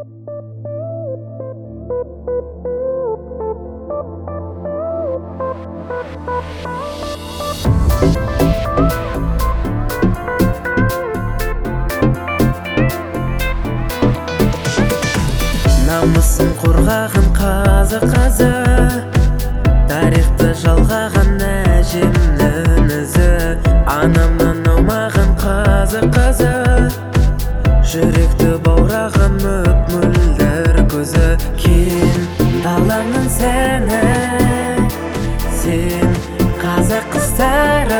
Намысын қорғаған қазы тарихты жалғаған әжемнің ізі, анамнан аумаған қазы жүректі баураған мөп-мөлдір көзі. Кең даланың сәні, сен қазақ қыздары,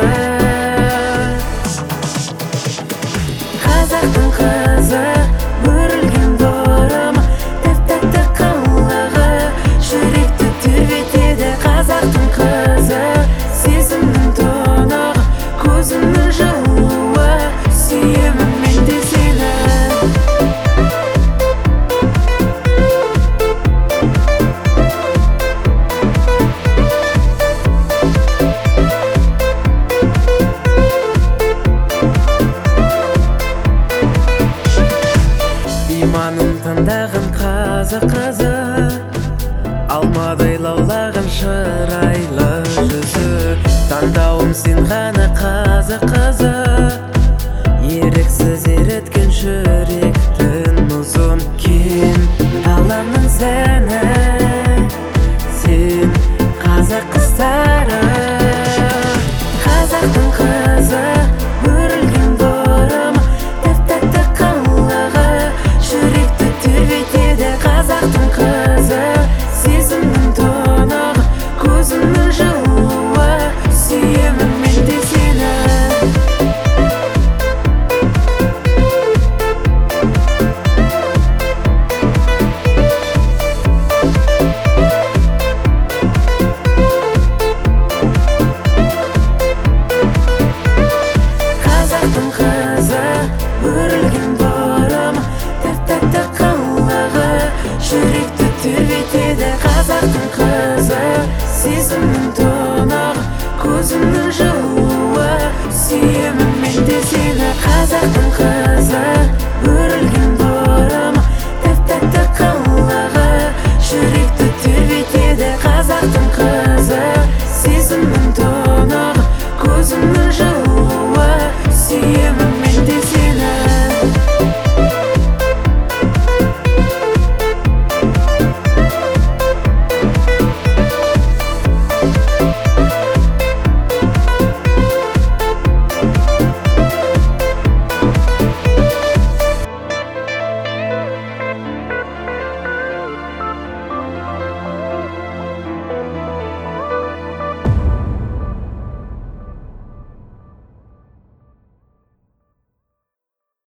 қазақтың қызы, өрілген дорым, тәп-тәтті қылығы, жүректі тербетеді. Қазақтың қызы, сезімнің тұнығы, көзімнің жылуы, сүйемін мен де сені. Иманым таңдаған қазы, алмадай лаулаған шырайлы жүзі. Таңдауым сен ғана қазы, еріксіз ереткен жүректің ұзын. Кең даланың сәні, сен қазақ қыздары, қазақтың қызы, өрілген дорым, тәп-тәтті қылығы, жүректі тербетеді. Қазақтың қызы, сезімнің тұнығы, көзімнің жылуы, сүйемін мен де сені. Қазақтың қызы, өрілген дорым, тәп-тәтті қылығы, жүректі тербетеді. Қазақтың қызы, сезімнің